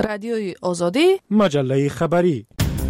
رادیوی آزادی، مجله خبری.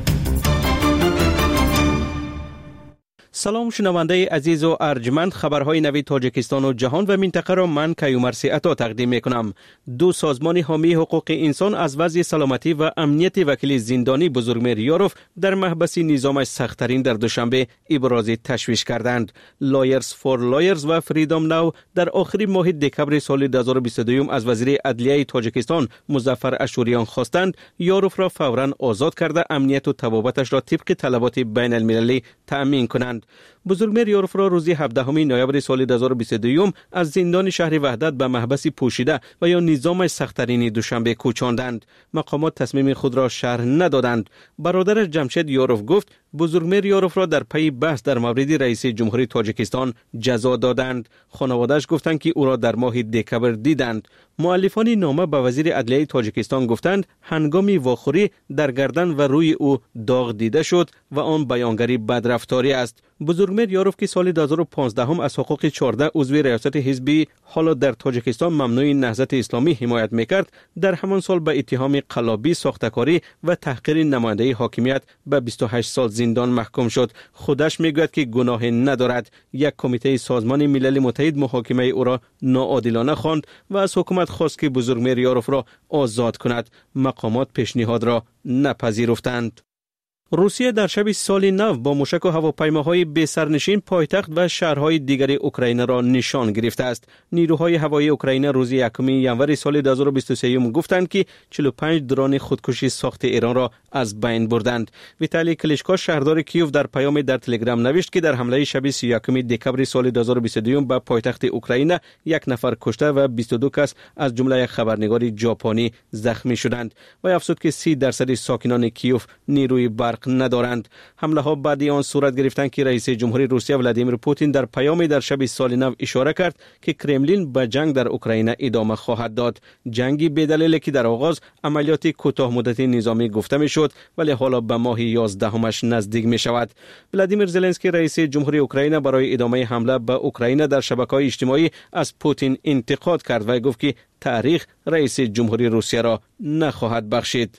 سلام شنونده عزیز و ارجمند، خبرهای نوی تاجیکستان و جهان و منطقه را من کیومرثی عطا تقدیم میکنم. دو سازمان حامی حقوق انسان از وضع سلامتی و امنیت وکیل زندانی بزرگمیر یاروف در محبس نظامش سخت‌ترین در دوشنبه ابراز تشویش کردند. لایرز فور لایرز و فریدم ناو در آخر ماه دکبر سال 2022 از وزیر عدلیه تاجیکستان مظفر اشوریان خواستند یاروف را فوراً آزاد کرده امنیت و طبابتش را طبق طلبات بین المللی تأمین کنند. بزرگمیر یاروف را روز 17 نوامبر سال 2022 از زندان شهر وحدت به محبس پوشیده و یا نظام سخت‌ترین دوشنبه کوچاندند. مقامات تصمیم خود را شرح ندادند. برادرش جمشید یاروف گفت بزرگمیر یاروف را در پی بحث در مورد رئیس جمهوری تاجیکستان جزا دادند. خانواده‌اش گفتند که او را در ماه دکبر دیدند. مؤلفان نامه به وزیر عدلیه تاجیکستان گفتند هنگام واخوری در گردن و روی او داغ دیده شد و آن بیانگری بدرفتاری است. بزرگمیر یاروف که سال 2015 از حقوق 14 عضو ریاست حزبی حالا در تاجیکستان ممنوع نهضت اسلامی حمایت میکرد، در همان سال به اتهام قلابی، ساختکاری و تحقیر نماینده حاکمیت به 28 سال زندان محکوم شد. خودش میگوید که گناه ندارد. یک کمیته سازمان ملل متحد محاکمه او را ناعادلانه خواند و از حکومت خواست که بزرگمیر یاروف را آزاد کند. مقامات پیشنهاد را نپذیرفتند. روسیه در شب سال نو با موشک و هواپیماهای بی سرنشین پایتخت و شهرهای دیگر اوکراین را نشان گرفته است. نیروهای هوایی اوکراین روز 1 ژانویه سال 2023 گفتند که 45 درون خودکشی ساخت ایران را از بین بردند. ویتالی کلیچکو شهردار کیوف در پیام در تلگرام نوشت که در حمله شب 31 دکبر سال 2022 به پایتخت اوکراین 1 نفر کشته و 22 کس از جمله یک خبرنگار ژاپنی زخمی شدند و افزود که 30% ساکنان کیوف نیروی برق ندارند. حمله ها بعد آن صورت گرفتند که رئیس جمهوری روسیه ولادیمیر پوتین در پیامی در شب سال نو اشاره کرد که کرملین به جنگ در اوکراین ادامه خواهد داد. جنگی بدلیل که در آغاز عملیات کوتاه مدتی نظامی گفته میشد ولی حالا به ماه 11 نزدیک می شود. ولادیمیر زلنسکی رئیس جمهوری اوکراین برای ادامه حمله به اوکراین در شبکه‌های اجتماعی از پوتین انتقاد کرد و گفت که تاریخ رئیس جمهوری روسیه را نخواهد بخشید.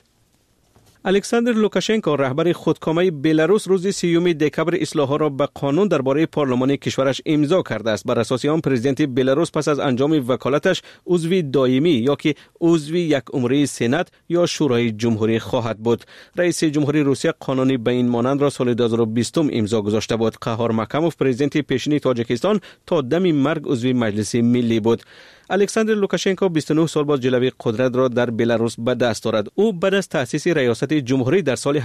الکساندر لوکاشنکو رهبر خودکامه بلاروس روز 30 دکبر اصلاحات را به قانون درباره پارلمان کشورش امضا کرده است. بر اساس آن پرزیدنت بلاروس پس از انجام وکالتش عضو دائمی یا که عضو یک عمره سنا یا شورای جمهوری خواهد بود. رئیس جمهوری روسیه قانونی به این مانند را سال 2020 امضا گذاشته بود. قهار مکموف پرزیدنت پیشین تاجیکستان تا دم مرگ عضو مجلس ملی بود. الکساندر لوکاشنکو 29 سال بعد جلوه قدرت را در بلاروس به دست دارد. او بعد از تأسیس ریاست جمهوری در سال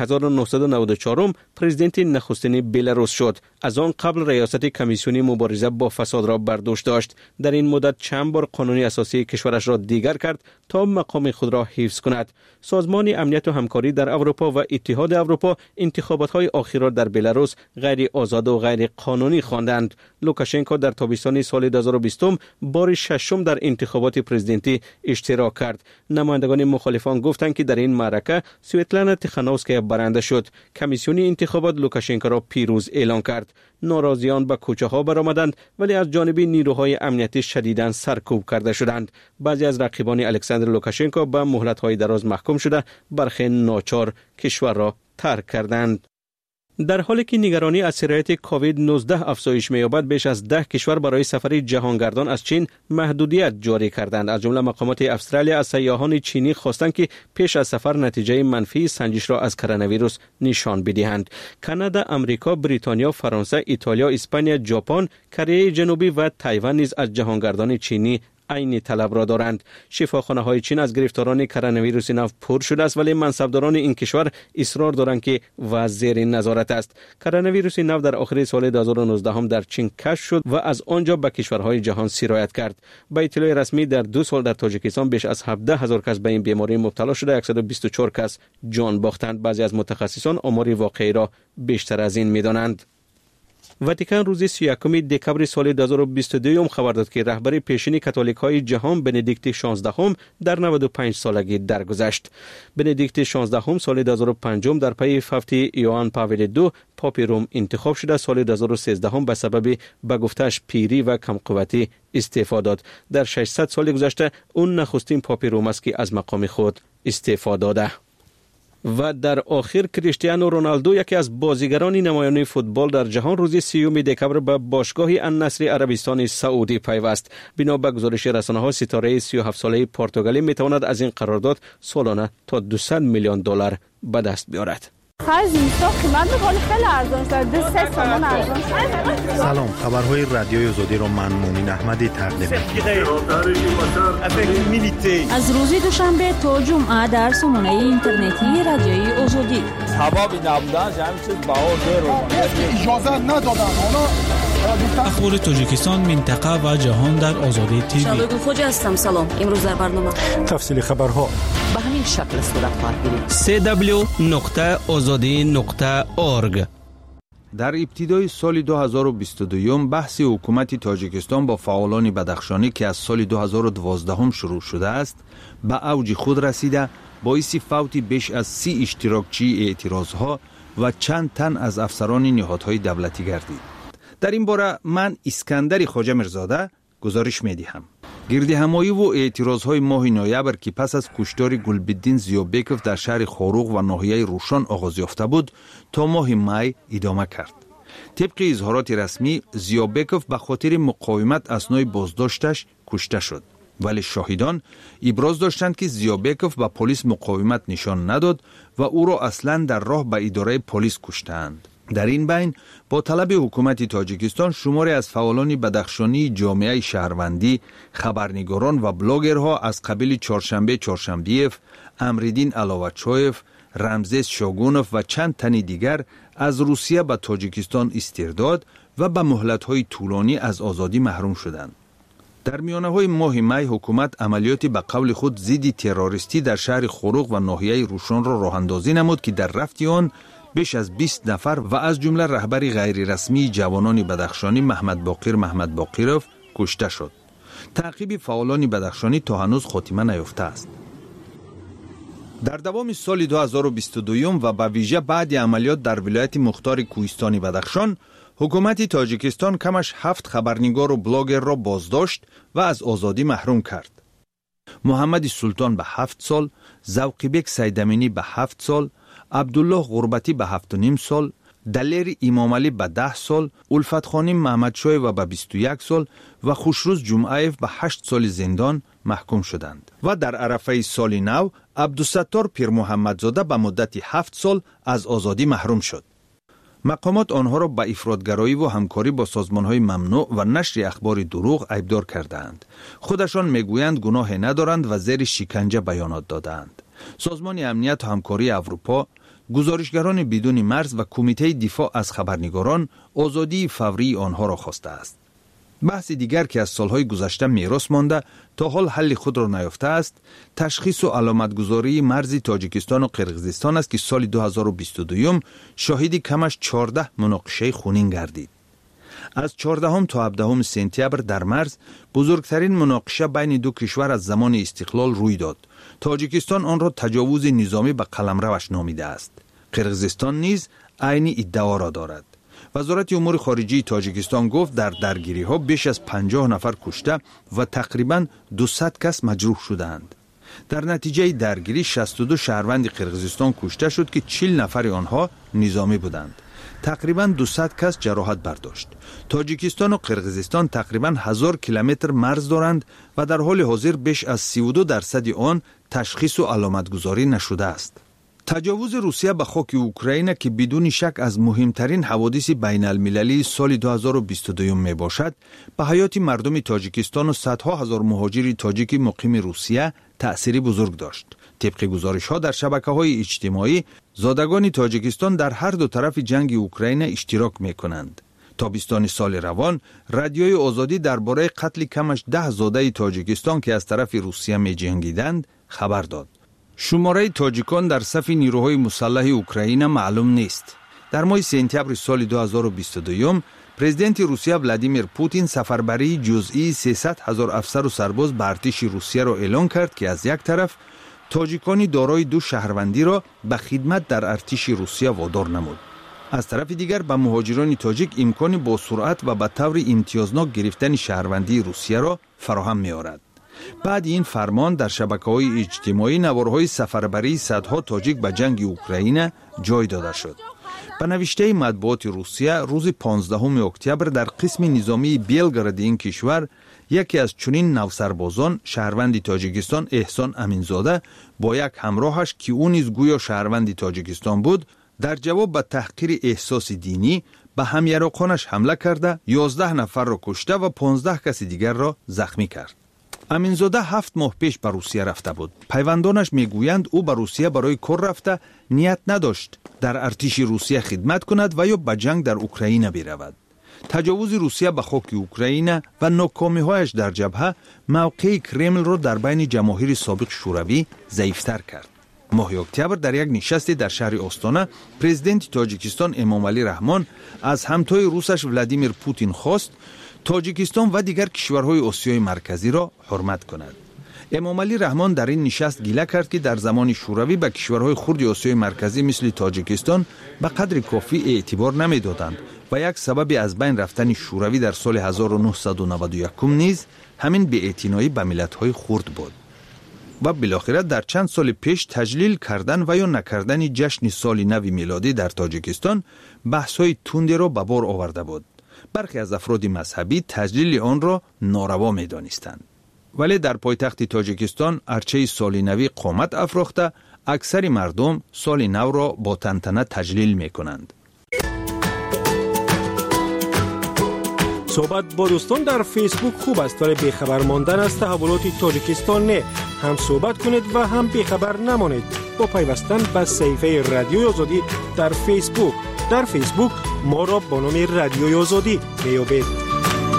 1994 پرزیدنت نخستین بلاروس شد. از آن قبل ریاست کمیسیون مبارزه با فساد را بر دوش داشت. در این مدت چند بار قانون اساسی کشورش را دیگر کرد تا مقام خود را حفظ کند. سازمان امنیت و همکاری در اروپا و اتحاد اروپا انتخابات‌های اخیر را در بلاروس غیر آزاد و غیر قانونی خواندند. لوکاشنکو در تابستان سال 2020 بار ششم در انتخابات پرزیدنتی اشتراک کرد. نمایندگان مخالفان گفتند که در این معرکه سویتلانا تیخانووسکایا برنده شد. کمیسیون انتخابات لوکاشنکو را پیروز اعلام کرد. ناراضیان به کوچه ها برآمدند ولی از جانب نیروهای امنیتی شدیداً سرکوب کرده شدند. بعضی از رقیبان الکساندر لوکاشنکو به مهلت‌های دراز محکوم شده، برخی ناچار کشور را ترک کردند. در حالی که نگرانی از سرایت کووید 19 افزایش می‌یابد، بیش از 10 کشور برای سفر جهانگردان از چین محدودیت جاری کردند. از جمله مقامات استرالیا از سیاحان چینی خواستند که پیش از سفر نتیجه منفی سنجش را از کرونا ویروس نشان بدهند. کانادا، آمریکا، بریتانیا، فرانسه، ایتالیا، اسپانیا، ژاپن، کره جنوبی و تایوان نیز از جهانگردان چینی عین طلب را دارند. شفاخانه های چین از گرفتاران کرونا ویروس نو پر شده است ولی منصبداران این کشور اصرار دارند که وضع زیر نظارت است. کرونا ویروس نو در آخر سال 2019 در چین کشف شد و از آنجا به کشورهای جهان سرایت کرد. با اطلاع رسمی در 2 سال در تاجیکستان بیش از 17,000 کس به این بیماری مبتلا شده، 124 کس جان باختند. بعضی از متخصصان آمار واقعی را بیشتر از این می‌دانند. واتیکن روز 31 دکبر سال 2022 خبر داد که رهبر پیشین کاتولیک های جهان بندیکت 16 در 95 سالگی درگذشت. بندیکت 16 سال 2005 در پی فوت یوحنا پاول دو پاپ روم انتخاب شده. سال 2013 به سبب به گفتش پیری و کم قوتی استعفا داد. در 600 سال گذشته اون نخستین پاپ روم است که از مقام خود استعفا داده. و در آخر کریستیانو رونالدو یکی از بازیگران نمایان فوتبال در جهان روز 30 دکبر به باشگاه النصر عربستان سعودی پیوست. بنا به گزارش رسانه‌ها ستاره 37 ساله پرتغالی میتواند از این قرارداد سالانه تا 200 میلیون دلار به دست بیارد. سلام، خبرهای رادیوی آزادی را من مومن احمدی تقدیم می‌کنم. از روز دوشنبه تا جمعه در سامانه اینترنتی رادیوی آزادی. اخبار تاجیکستان، منطقه و جهان در آزادی تیوی. شادو خوجا هستم. سلام. امروز در برنامه تفصیل خبرها به همین شکل صورت خواهد گرفت. www.azadi.org. در ابتدای سال 2022 بحث حکومت تاجیکستان با فعالان بدخشانی که از سال 2012 شروع شده است به اوج خود رسیده، باعث فوت بیش از 30 اشتراکچی اعتراضها و چند تن از افسران نهادهای دولتی گردید. در این باره من اسکندر خواجه میرزاده گزارش می‌دهم. گردهمایی و اعتراضهای ماه نوامبر که پس از کشتار گلبدین زیابکوف در شهر خاروق و ناحیه روشان آغاز یافته بود تا ماه می ادامه کرد. طبق اظهارات رسمی، زیابکوف به خاطر مقاومت اثنای بازداشتش کشته شد، ولی شاهدان ابراز داشتند که زیابکوف به پلیس مقاومت نشان نداد و او را اصلاً در راه به اداره پلیس کشتند. در این بین با طلب حکومت تاجیکستان شماری از فعالان بدخشانی جامعه شهروندی، خبرنگاران و بلاگرها از قبیل چهارشنبیف، امریدین علاوتچویف، رمزیس شاگونوف و چند تن دیگر از روسیه به تاجیکستان استرداد و به مهلت‌های طولانی از آزادی محروم شدند. در میانه‌های ماه می حکومت عملیاتی به قول خود ضد تروریستی در شهر خاروق و ناحیه روشان را راه‌اندازی نمود که در رفت آن بیش از 20 نفر و از جمله رهبر غیر رسمی جوانان بدخشانی محمد باقیروف کشته شد. تعقیب فعالان بدخشانی تا هنوز خاتمه نیافته است. در دوام سال 2022 و به ویژه بعد عملیات در ولایت مختار کوهستانی بدخشان، حکومت تاجیکستان کمش 7 خبرنگار و بلاگر را بازداشت و از آزادی محروم کرد. محمد سلطان به 7 سال، ذوقیبک سیدامینی به 7 سال، عبدالله غربتی به 7.5 سال، دلیر امامعلی به 10 سال، الفت خانی محمدشاه و به 21 سال و خوشروز جمعیف به 8 سال زندان محکوم شدند. و در عرفه سال نو عبدالستار پیر محمدزاده به مدت 7 سال از آزادی محروم شد. مقامات آنها را به افراطگرایی و همکاری با سازمان‌های ممنوع و نشر اخبار دروغ ایبدار کردند. خودشان میگویند گناه ندارند و زیر شکنجه بیانات دادند. سازمان امنیت و همکاری اروپا، گزارشگران بدون مرز و کمیته دفاع از خبرنگاران آزادی فوری آنها را خواسته است. بحث دیگر که از سالهای گذشته میراث مانده تا حال حل خود را نیافته است، تشخیص و علامتگذاری مرز تاجیکستان و قرقیزستان است که سال 2022 شاهد کمش 14 مناقشه خونین گردید. از 14 تا 17 سپتامبر در مرز بزرگترین مناقشه بین دو کشور از زمان استقلال روی داد. تاجیکستان آن را تجاوز نظامی به قلمروش نامیده است. قرقیزستان نیز عین ادعا را دارد. وزارت امور خارجه تاجیکستان گفت در درگیری ها بیش از 50 نفر کشته و تقریباً 200 کس مجروح شدند. در نتیجه درگیری 62 شهروند قرقیزستان کشته شد که 40 نفر آنها نظامی بودند. تقریباً 200 کس جراحت برداشت. تاجیکستان و قرقیزستان تقریباً 1000 کیلومتر مرز دارند و در حال حاضر بیش از 32% آن تشخیص و علامتگذاری نشده است. تجاوز روسیه به خاک اوکراین که بدون شک از مهمترین حوادث بین المللی سال 2022 می باشد، به حیات مردم تاجیکستان و صدها هزار مهاجر تاجیک مقیم روسیه تأثیری بزرگ داشت. طبق گزارش ها در شبکه‌های اجتماعی، زادگان تاجیکستان در هر دو طرف جنگ اوکراین اشتراک می کنند. تابستان سال روان، رادیوی آزادی درباره قتل کمش 10 زاده تاجیکستان که از طرف روسیه می جنگیدند خبر داد. شماره تاجیکان در صف نیروهای مسلح اوکراین معلوم نیست. در ماه سپتامبر سال 2022 پرزیدنت روسیه ولادیمیر پوتین سفربری جزئی 300,000 افسر و سرباز به ارتش روسیه را اعلان کرد که از یک طرف تاجیکانی دارای 2 شهروندی را به خدمت در ارتش روسیه وادار نمود. از طرف دیگر به مهاجران تاجیک امکانی با سرعت و به طور امتیازناک گرفتن شهروندی روسیه را فراهم می‌آورد. بعد این فرمان در شبکه‌های اجتماعی نوارهای سفربری صدها تاجیک به جنگ اوکراین جای داده شد. به نوشته مطبوعات روسیه روز 15 اکتبر در قسم نظامی بیلگراد این کشور یکی از چنین نوسربازان شهروند تاجیکستان احسان امینزاده با یک همراهش که او نیز گویا شهروند تاجیکستان بود در جواب به تحقیر احساس دینی به همیراقانش حمله کرده 11 نفر را کشته و 15 کس دیگر را زخمی کرد. امینزاده 7 ماه پیش به روسیه رفته بود. پیوندانش میگویند او به روسیه برای کار رفته نیت نداشت در ارتش روسیه خدمت کند و یا به جنگ در اوکراین برود. تجاوز روسیه به خاک اوکراین و ناکامی‌هایش در جبهه موقع کرمل را در بین جماهیر سابق شوروی ضعیف‌تر کرد. ماه اکتبر در یک نشست در شهر آستانه پرزیدنت تاجیکستان امامعلی رحمان از همتای روسش ولادیمیر پوتین خواست تاجیکستان و دیگر کشورهای آسیای مرکزی را حرمت کند. امامعلی رحمان در این نشست گله کرد که در زمان شوروی به کشورهای خرد آسیای مرکزی مثل تاجیکستان به قدر کافی اعتبار نمی‌دادند و یک سبب از بین رفتن شوروی در سال 1991 نیز همین بی‌اعتنایی به ملت‌های خرد بود. و بالاخره در چند سال پیش تجلیل کردن و یا نکردن جشن سال نو میلادی در تاجیکستان بحث‌های تندی را به بار آورده بود. برخی از افراد مذهبی تجلیل آن را ناروا می‌دانستند. ولی در پایتخت تاجیکستان ارچه سال نوی قامت افراخته اکثر مردم سال نو را با تنتنه تجلیل می‌کنند. صحبت با دوستان در فیسبوک خوب است ولی بیخبر ماندن از تحولات تاجیکستان نه. هم صحبت کنید و هم بیخبر نمانید با پیوستن به صفحه رادیوی آزادی در فیسبوک. در فیسبوک ما را با نام رادیوی آزادی میابید.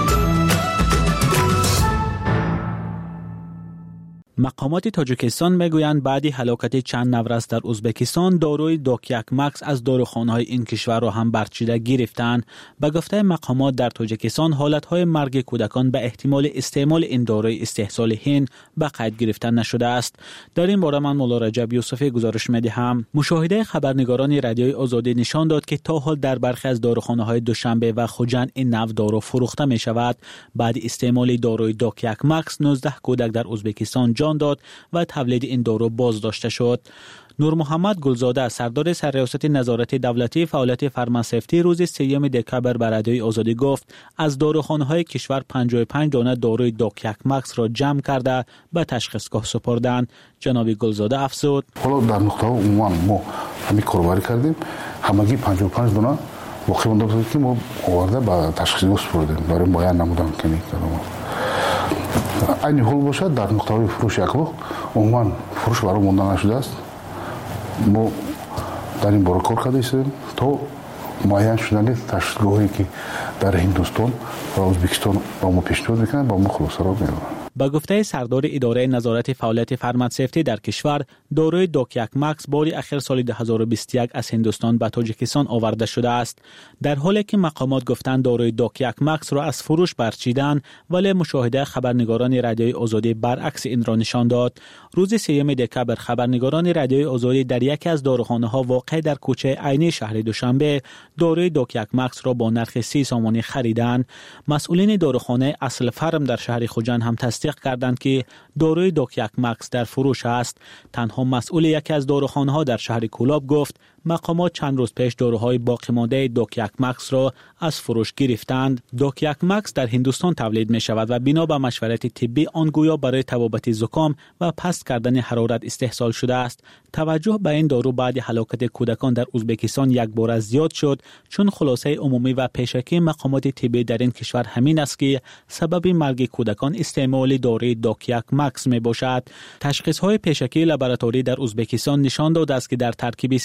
مقامات تاجیکستان میگویند بعد هلاکت چند نورس در ازبکستان داروی دوکیک مکس از داروخانه‌های این کشور را هم برچیده گرفتند. به گفته مقامات در تاجیکستان حالت‌های مرگ کودکان به احتمال استعمال این داروی استحصال هند به قید گرفته نشده است. در این باره من مولا رجب یوسفی گزارش می‌دهم. مشاهده خبرنگاران رادیوی آزادی نشان داد که تا حال در برخی از داروخانه‌های دوشنبه و خوجند این نوع دارو فروخته می‌شود. بعد استعمال داروی دوکیک مکس 19 کودک در ازبکستان جان داد و تولید این دارو بازداشته شد. نور محمد گلزاده سردار سرریاست نظارت دولتی فعالیت فارماسفتی روز 3 دکبر به رادیوی آزادی گفت از داروخانه‌های کشور 55 دانه داروی دوکیک مکس را جمع کرده به تشخیصگاه سپردند. جناب گلزاده افزود: حالا در نقطه عموما ما همین کاربری کردیم، همگی 55 دانه واقعا مونده بود که ما آورده به تشخیصگاه سپردیم برای معاینه نمودن کنیم. این حال باشد در نقطه فروش یکبخ عموما فروش برای مونده نشده است. ما در این باره کار کرده ایستیم تا معین شدن تشخیصگاهی که در هندوستان و ازبکستان با ما پیشنهاد میکنن با ما خلاصه را میارن. با گفته سردار اداره نظارت فعالیت فارماسفتی در کشور، داروی دوکیک مکس بار اخیر سال 2021 از هندوستان به تاجیکستان آورده شده است. در حالی که مقامات گفتند داروی دوکیک مکس را از فروش برچیدن، ولی مشاهده خبرنگاران رادیوی آزادی برعکس این را نشان داد. روز 3 دکبر خبرنگاران رادیوی آزادی در یکی از داروخانه‌ها واقع در کوچه عینی شهر دوشنبه داروی دوکیک مکس را با نرخ 30 سامانی خریدند. مسئولین داروخانه اصل فرم در شهر خوجند هم تصدیق کردند که داروی دوکیک مکس در فروش است. تنها مسئول یکی از داروخانه‌ها در شهر کولاب گفت مقامات چند روز پیش داروهای باقی مانده دوکیک مکس را از فروش گرفتند. دوکیک مکس در هندوستان تولید می شود و بنا به مشورت طبی آن گویا برای تبابت زکام و پست کردن حرارت استحصال شده است. توجه به این دارو بعد هلاکت کودکان در ازبکستان یک بار زیاد شد، چون خلاصه عمومی و پیشکی مقامات طبی در این کشور همین است که سبب مرگ کودکان استعمال داروی دوکیک مکس می باشد. تشخیص های پیشکی لابراتوری در ازبکستان نشان داده است که در ترکیب سیروپ یا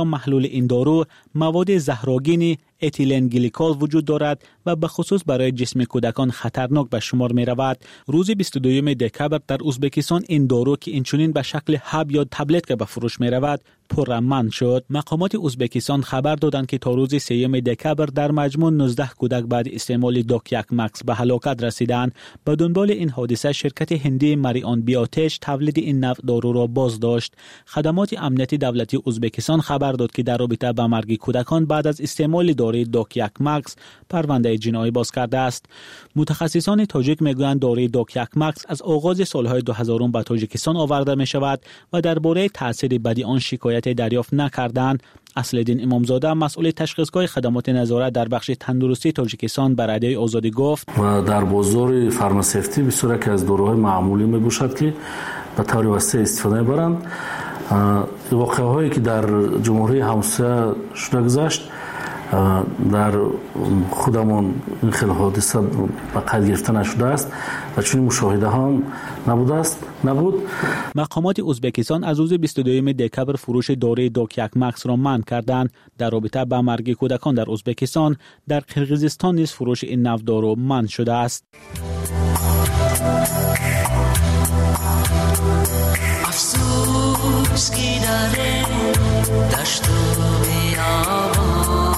یا محلول این دارو مواد زهرآگین اتیلن گلیکول وجود دارد و به خصوص برای جسم کودکان خطرناک به شمار می رود. روز 22 دکبر در ازبکستان این دارو که اینچنین به شکل حب یا تبلت که به فروش می رود پرامن شد. مقامات ازبکستان خبر دادند که تا روز 3 دکبر در مجموع 19 کودک بعد استعمال دوکیاک مکس به هلاکت رسیدند. به دنبال این حادثه شرکت هندی مریان بیاتش تولید این نوع دارو را بازداشت. خدمات امنیتی دولتی ازبکستان خبر داد که در رابطه با مرگ کودکان بعد از استعمال داروی دوکیاک مکس پرونده جنایی باز کرده است. متخصصان تاجیک میگویند داروی دوکیاک مکس از آغاز سالهای 2000 به تاجیکستان آورده می شود و درباره تاثیر بدی آن شکایت دریافت نکردند. اصلالدین امامزاده مسئول تشخیصگاه خدمات نظارت در بخش تندرستی تاجیکستان بر رادیوی آزادی گفت و در بازار فارماسیوتی بسیاری که از داروهای معمولی میباشد که به طور وسیع استفاده میبرند. واقعه هایی که در جمهوری همسایه شده گذشت در خودمون این خیلی حادثه به قید گرفته نشده است و چون مشاهده هم نبود. مقامات ازبکستان از روز 22 دکبر فروش داروی دوکیاک مکس را منع کردند. در رابطه با مرگ کودکان در ازبکستان در قرقیزستان نیز فروش این نوع دارو منع شده است. افسوس کی داره دشت و بیابان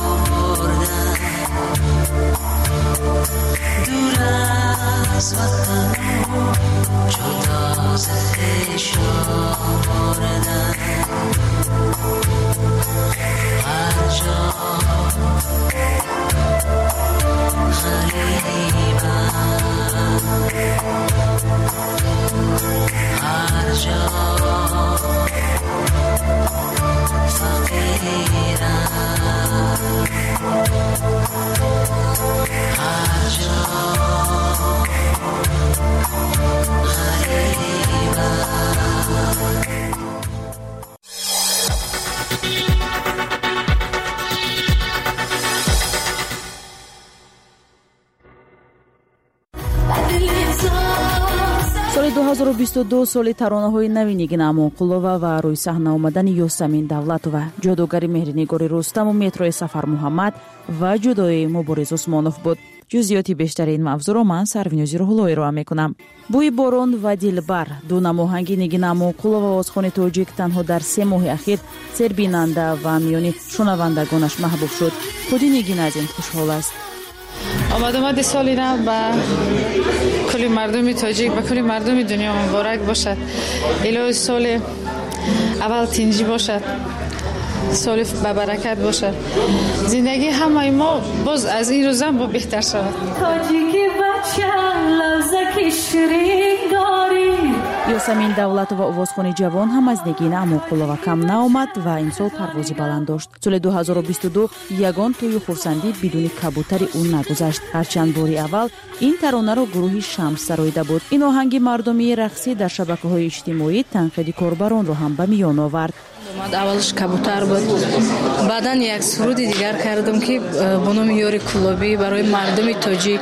دور از وطن جدا ز خویشان بردن هر جا غریبم هر جا فقیرم هر جا غریبم. соли 2022 соли таронаҳои нави Нигин Амонқулова ва рӯи саҳна омадани Ёсамин Давлатова, ҷодугари Меҳринигори Рустаму метрои Сафар Муҳаммад ва ҷудоии Муборис Усмонов буд. ҷузъиёти бештари ин мавзӯъро ман Сарвинёзи Рӯҳуллоӣ роҳа мекунам. бӯи борон ва дилбар ду намоҳанги Нигин Амонқулова овозхони тоҷик танҳо дар 3 моҳи ахир сербинанда ва миёни шунавандагонаш маҳбуб шуд. худи Нигин аз ин хушҳол аст. آمدی سالی نو با کلی مردمی تاجیک و کلی مردمی دنیا مبارک باشد. الهی سال اول تنجی باشد، سال با برکت باشد. زندگی همه ما باز از این روزم با بهتر شود. تاجیکی بچه لوزکی شیرین داری. Ёсамин Давлатова овозхони ҷавон ҳам аз Нигин Амонқулова кам наомад ва имсол парвози баланд дошт. соли 2022 ягон тӯю хурсандӣ бидуни кабутари ӯ нагузашт. ҳарчанд бори аввал ин таронаро гурӯҳи Шамс сароида буд. ин оҳанги мардумии рақсӣ дар шабакаҳои иҷтимоӣ танқиди корбаронро ҳам ба миён овард. اولش کبوتر بود، بعدن یک سرود دیگر کردم که به نام یاری کلابی برای مردم تاجیک.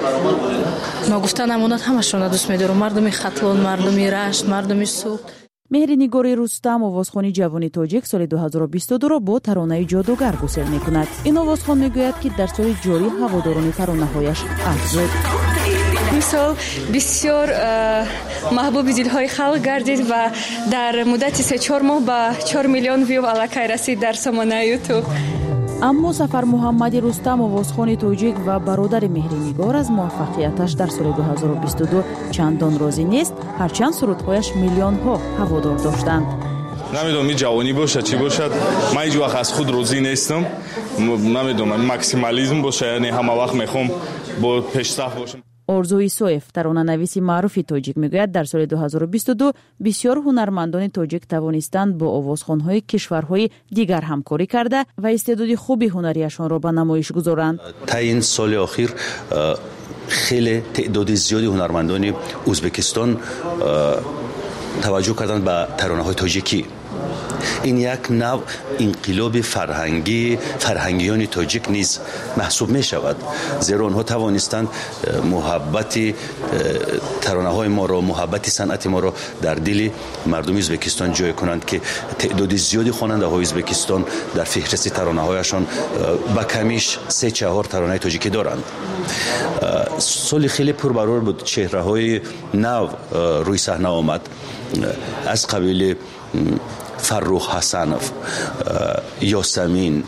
نگفته نموند همشون دوست می‌دارم، مردم خطلون، مردم رشت، مردم سوخت. مهرنگاری رستم овозхони ҷавони тоҷик соли 2022 ро бо таронаи ҷодугар гусел мекунад. ин овозхон мегӯяд ки дар соли ҷорӣ ҳаводорони таронаҳояш афзуд. این سال بسیار محبوب دلهای خلق گردید و در مدت 3-4 ماه با 4 میلیون ویو علاقه رسید در سامانه یوتیوب. аммо Сафар Муҳаммади Рустам овозхони тоҷик ва бародари Меҳринигор аз муваффақияташ дар соли 2022 чандон розӣ нест, ҳарчанд сурудҳояш миллионҳо ҳаводор доштанд. نمیدونم این جوانی باشه چی باشد، من هیچ وقت از خود راضی نیستم. نمیدونم ماکسیمالیسم باشه، یعنی همه وقت میخوام با پیشرفت باشم. орзу исоев таронанависи маъруфи тоҷик мегӯяд дар соли 2022 бисёр ҳунармандони тоҷик тавонистанд бо овозхонҳои кишварҳои дигар ҳамкорӣ карда ва истеъдоди хуби ҳунарияшонро ба намоиш гузоранд. та ин соли охир хеле теъдоди зиёди ҳунармандони ӯзбекистон таваҷҷӯҳ карданд ба таронаҳои тоҷикӣ این یک نوع انقلاب فرهنگیان تاجیک نیز محسوب می شود، زیرا آنها توانستند محبت ترانه های ما را، محبت صنعت ما را در دل مردم ازبکستان جای کنند که تعداد زیادی خواننده های ازبکستان در فهرست ترانه هایشان با کمیش 3-4 ترانه تاجیکی دارند. سال خیلی پربرار بود، چهره های نو روی صحنه آمد، از قبیل فرخ حسنов، یاسمین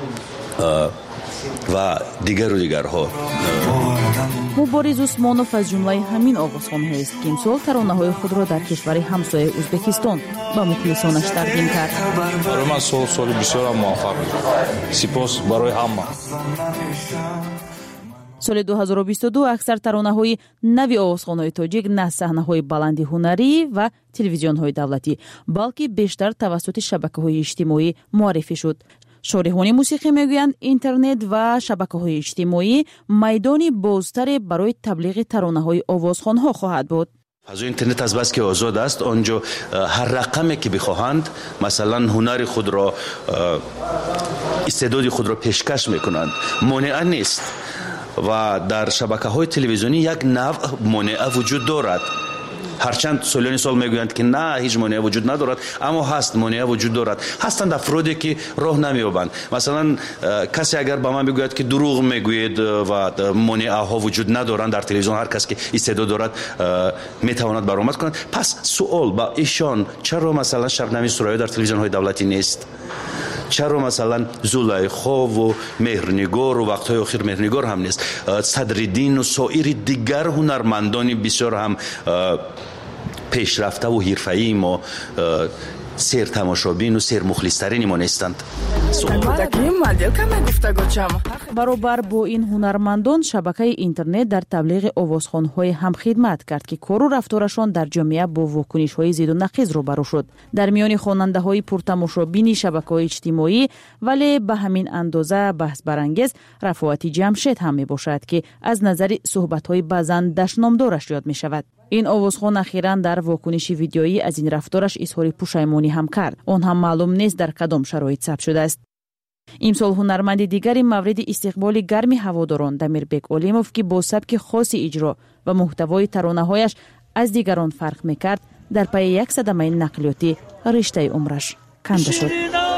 و دیگرها. مبارز عثمانов از جمله همین آوازخوان‌ها است که امسال ترانه‌های خود را در کشور همسایه ازبکستان با مخلصانش تقدیم کرد. برای من سال بسیار موفق بود. سپاس برای همه. سال 2022 اکثر ترانه‌های نوی آوازخوان‌های تاجیک نه صحنه‌های بلندی هنری و تلویزیون‌های دولتی، بلکه بیشتر توسط شبکه‌های اجتماعی معرفی شد. شارحان موسیقی میگویند اینترنت و شبکه‌های اجتماعی میدانی بازتر برای تبلیغ ترانه‌های آوازخوان‌ها خواهد بود. از اینترنت از بس که آزاد است، آنجا هر رقمی که بخواهند مثلا هنر خود را، استعداد خود را پیشکش میکنند، مانع نیست. و در شبکه‌های تلویزیونی یک نوع مانع وجود دارد، هرچند سالیان سال میگویند که نه هیچ مانع وجود ندارد، اما هست، مانع وجود دارد. هستند افرادی که راه نمی‌یابند. مثلا کسی اگر به من بگوید که دروغ میگوید و مانع ها وجود ندارند در تلویزیون، هر کس که استعداد دارد میتواند برآمد کند. پس سوال با ایشان، چرا مثلا شبنم سرایی در تلویزیون های دولتی نیست؟ چرا مثلا زلیخا و مهرنگار و وقتهای آخر مهرنگار هم نیست؟ صدرالدین و سایر دیگر هنرمندان بسیار هم پیشرفته و حرفه‌ای ما، سیر تماشابین و سیر مخلص‌ترین ما نیستند. برابر با این هنرمندان شبکه اینترنت در تبلیغ آوازخوان‌های هم خدمت کرد که کار و رفتارشان در جامعه با واکنش‌های زید و نقیض روبرو شد. در میان خواننده‌های پرتماشابین شبکه‌های اجتماعی ولی به همین اندازه بحث برانگیز رفاعت جمشید هم میباشد که از نظر صحبت‌های بعضاً دشنامدارش یاد می‌شود. این آوازخوان اخیراً در واکنش ویدیویی از این رفتارش اظهار پشیمانی هم کرد. آن هم معلوم نیست در کدام شرایط ثبت شده است. امسال هنرمند دیگری مورد استقبال گرم هواداران دمیربک علیموف که با سبک خاص اجرا و محتوای ترانه‌هایش از دیگران فرق می‌کرد، در پی یک صدمه نقلیاتی رشته عمرش کنده شد.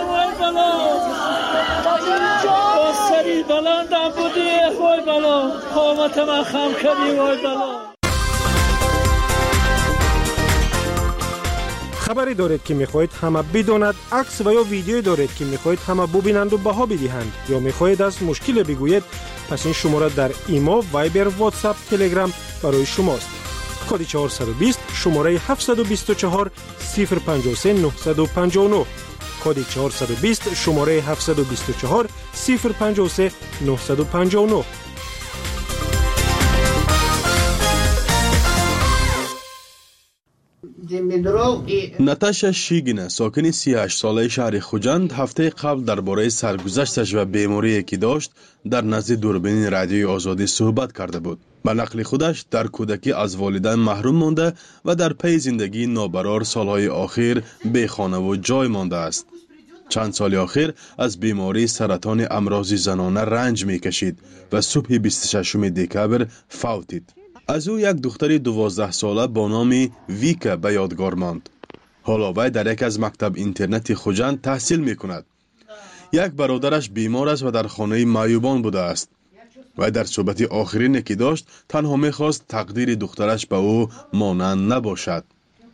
خبری دارید که میخواهید همه بداند، عکس و یا ویدیویی دارید که میخواهید همه ببینند و بها بدهند، یا میخواهید از مشکل بگویید، پس این شماره در ایما، وایبر، واتساپ، تلگرام برای شماست. کد 420 شماره 724 053 959. کد 420 شماره 724 053 959. ناتاشا شیگینا ساکن 38 ساله شهر خوجند هفته قبل درباره سرگذشتش و بیماری که داشت در نزد دوربین رادیوی آزادی صحبت کرده بود. به نقل خودش در کودکی از والدین محروم مانده و در پی زندگی نابرار سالهای آخر بی خانه و جای مانده است. چند سال آخر از بیماری سرطان امراض زنانه رنج می کشید و صبح 26 دکبر فوتید. از او یک دختر 12 ساله با نام ویکا به یادگار ماند. حالا وی در یک از مکتب اینترنتی خوجند تحصیل می کند. یک برادرش بیمار است و در خانه معیوبان بوده است. و در صحبت آخرین که داشت تنها می خواست تقدیر دخترش به او مانند نباشد.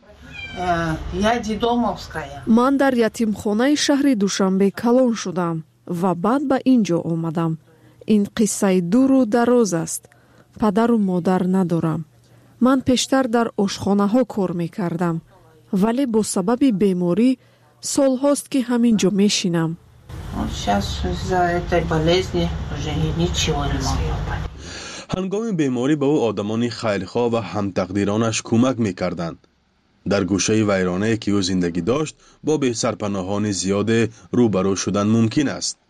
من در یتیمخانه شهر دوشنبه کلان شدم و بعد به اینجا آمدم. این قصه دور و دراز است. پدر و مادر ندارم. من پیشتر در آشخانه ها کار می کردم، ولی با سبب بیماری سال هاست که همینجا می شینم. هنگام بیماری به او آدمان خیرخواه و همتقدیرانش کمک می کردند. در گوشه ویرانه که او زندگی داشت با به سرپناهان زیاد روبرو شدن ممکن است.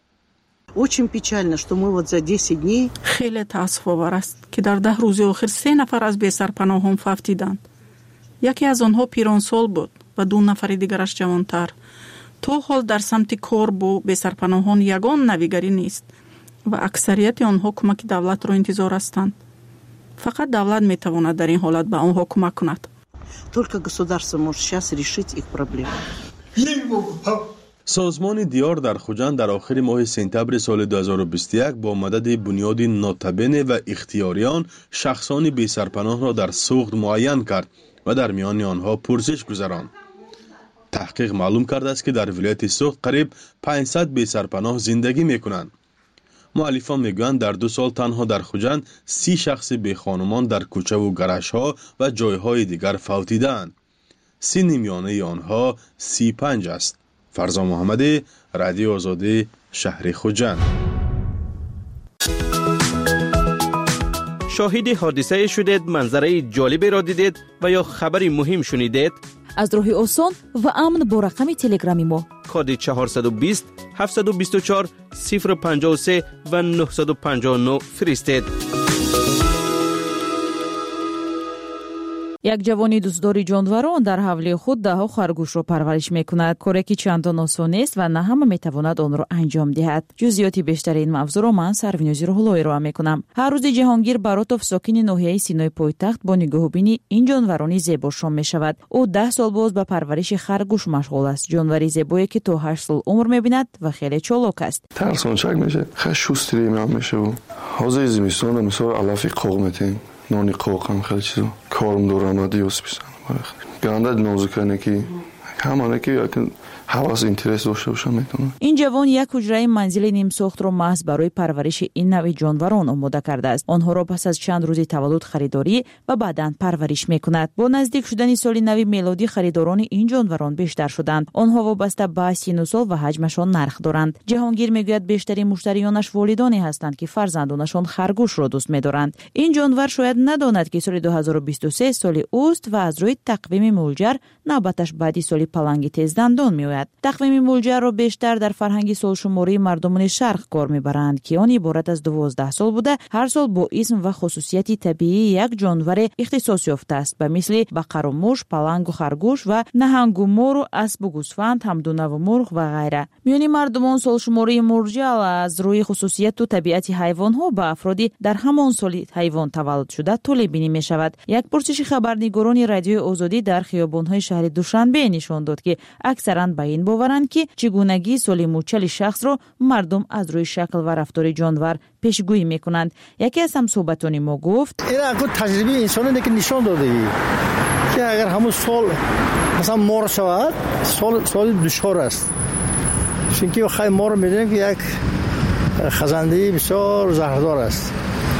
خیلی تأسف آور است که در 10 روز آخر 3 نفر از بی سرپناهان فوتیدند. یکی از آنها پیرانسال بود و 2 نفر دیگرش جوانتر. تا حال در سمت کار با بی‌سرپناهان یگان نویگری نیست و اکثریت آنها کمک دولت را انتظار هستند. فقط دولت میتواند در این حالت به آنها کمک کند. Только государство может сейчас решить их проблемы. سازمان دیار در خوجند در آخر ماه سپتامبر سال 2021 با مدد بنیاد ناتبین و اختیاریان شخصان بی سرپناه را در سوخت معین کرد و در میان آنها پرسش گذراند. تحقیق معلوم کرده است که در ولایت سوخت قریب 500 بی سرپناه زندگی میکنند. مؤلفان میگویند در 2 سال تنها در خوجند 30 شخص بی خانمان در کوچه و گرش ها و جایهای دیگر فوتیدند. سن میانه آنها 35 است. فرزان محمدی، رادیو آزادی، شهر خوجند. شاهد حادثه شدید، منظره جالبی را دیدید و یا خبری مهم شنیدید؟ از راهی آسان و امن با رقم تلگرامی ما کد 420 724 053 و 959 فرستید. یک جوانی دوستداری جانوران در حوله خود دهها خرگوش را پرورش میکند. کاری که چندان آسان است و نه همه میتواند آن را انجام دهد. جزئیات بیشتر این موضوع را من سروینوزی روح‌الله ارائه میکنم. هر روز جهانگیر براتوف ساکن ناحیه سینای پایتخت با نگاهبینی این جانوران زیبا شام میشود. او 10 سال باز به پرورش خرگوش مشغول است. جانوری زیبایی که تا 8 سال عمر میبیند و خیلی چالاک است. ترسانچک میشه. خیلی شوستری میشه و حاضر زمستون مثلا علافی قوق میتیم. نانی قوق هم خیلی چیزا کارم دورم دیوس بیسن گرانده نازکانه که همانه که حواس اینترس داشته باشن میتونه. این جوان یک حجره منزل نیم ساخت را محض برای پرورش این نوع جانوران آماده کرده است. آنها را پس از چند روز تولد خریداری و بعداً پرورش میکند. با نزدیک شدن سال نو میلادی خریداران این جانوران بیشتر شدند. آنها وابسته به سن و سال و حجمشان نرخ دارند. جهانگیر میگوید بیشترین مشتریانش والدانی هستند که فرزندانشان خرگوش را دوست می‌دارند. این جانور شاید نداند که سال 2023 سال اوست و از روی تقویم مولجر نوبتش بعدی سال پلنگ تیز دندان میآید. تقویم مولجر را بیشتر در فرهنگ سالشماری مردمان شرق کار میبرند که آن عبارت از 12 سال بوده. هر سال با اسم و خصوصیت طبیعی یک جانور اختصاص یافته است، به مثل بقر و موش، پلنگ و خرگوش و نهنگ و مور و اسب و گوسفند، همدونه و مرغ و غیره. میان مردمان سالشماری مرجع از روی خصوصیت و طبیعت حیوان‌ها به افرادی در همان سال حیوان تولد شده طول بینی می شود. یک پرسش خبرنگاران رادیوی آزادی در خیابان‌های شهر دوشنبه نشان داد که اکثراً به این باورند که چگونگی سال موچل شخص را مردم از روی شکل و رفتار جانور پیشگویی میکنند. یکی از همصحبتان ما گفت این اگه تجربه انسانی که نشان داده که اگر همون سال مثلا مار شود سال دشوار است، چون که خیلی مار میدونیم که یک خزنده بسیار زهردار است.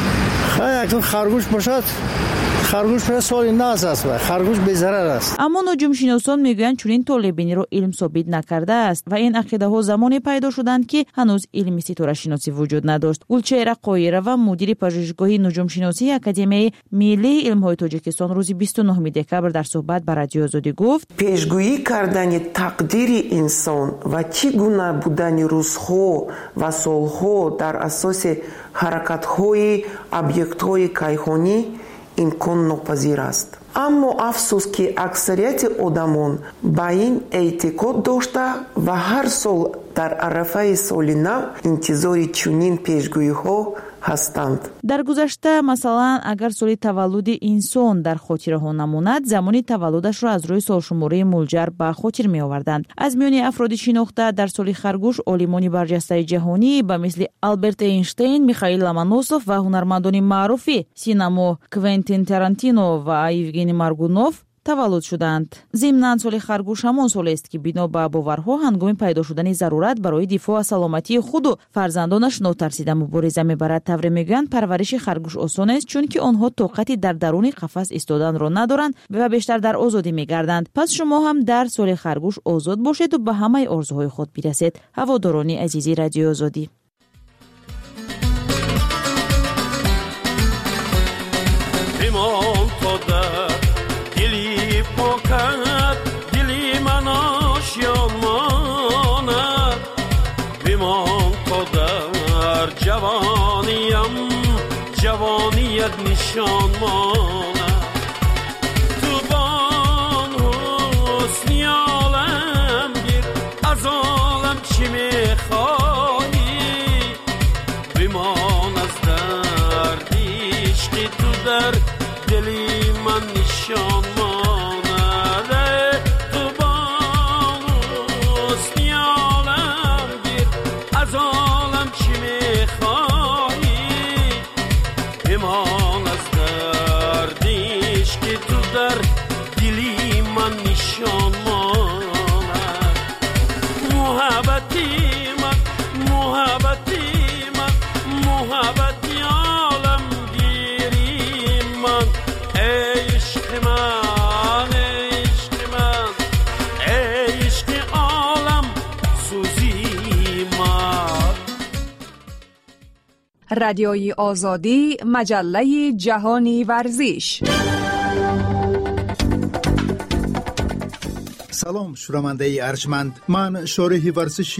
خیلی خرگوش باشد، خرگوش پر سال ناز است و خرگوش بی‌ضرر است. اما نجوم شناسان میگویند چنین طالبینی را علم ثابت نکرده است و این عقیده ها زمانی پیدا شدند که هنوز علم ستاره شناسی وجود نداشت. گلچهره قایره و مدیر پژوهشگاه نجوم شناسی اکادمی ملی علم های تاجیکستان روز 29 دکبر در صحبت با رادیو آزادی گفت پیشگویی کردن تقدیر انسان و چگونه بودن روزها و سالها در اساس حرکت‌های ابیکت‌های کیهانی امکان ناپذیر است. اما افسوس که اکثریت آدمان با این اعتقاد داشته و هر سال در عرفه سال نو انتظار چنین پیشگویی‌ها هستند. در گذشته مثلا اگر سال تولد انسان در خاطره ها نماند، زمان تولدش را از روی سالشماری مولجر به خاطر می آوردند. از میان افراد شناخته در سال خرگوش عالمان برجسته جهانی به مثل آلبرت اینشتین، میخائیل لومونوسوف و هنرمندان معروفی سینما کوئنتین تارانتینو و یوگنی مارگونوف تولد شدند. ضمناً سال خرگوش همان سال است که بنا به باورها هنگام پیدا شدن ضرورت برای دفاع از سلامتی خود و فرزندانش ناترسیده مبارزه میبرد. طوری میگویند پرورش خرگوش آسان است چون که آنها طاقتی در درون قفس ایستادن را ندارند و بیشتر در آزادی میگردند. پس شما هم در سال خرگوش آزاد باشید و به همه آرزوهای خود برسید. هواداران عزیزی رادیو آزادی. دلی من آشیان ماند بمان تا در جوانیت نشان ماند تو بان حسنی چی میخوایی بمان از درد عشق تو در دلی من نشان مانده تو بانوست نیالم گیر از عالم چی میخوایی بمان از درد عشق تو در دلی من نشان مانده محبتی من محبتی عالم گیری من عشق من عشق عالم سوزی من. رادیوی آزادی، مجله جهانی ورزش. سلام شنونده ارجمند، من شارح ورزشی